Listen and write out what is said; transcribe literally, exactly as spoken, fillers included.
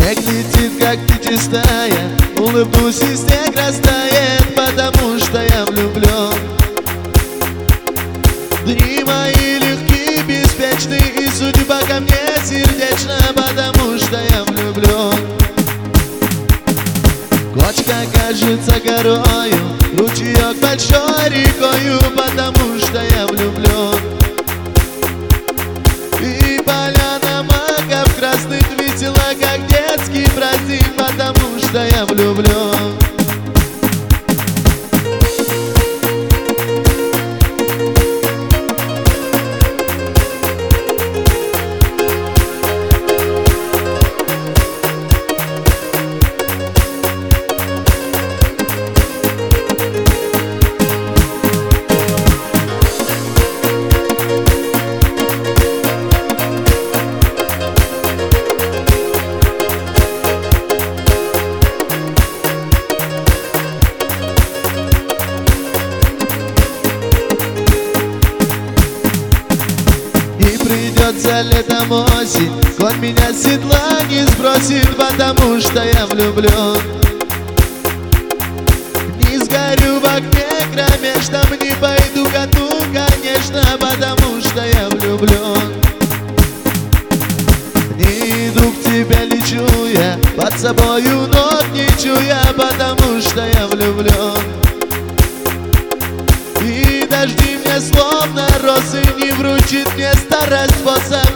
Снег летит, как ты чистая, улыбнусь и снег растает, потому что я влюблен. Дни мои легкие, беспечны, и судьба ко мне сердечна, потому что я влюблен. Кочка кажется горою, ручеек большой рекою, потому что я влюблен. И поляна маков красных весела, как детский праздник, потому что я влюблен. Придется летом осень, конь меня с седла не сбросит, потому что я влюблен. Не сгорю в огне кромешном, не пойду ко дну, конечно, потому что я влюблен. Не иду к тебе, лечу я, под собою ног не чуя, потому что я влюблен. И дожди мне словно росы, не вручит мне старость способ,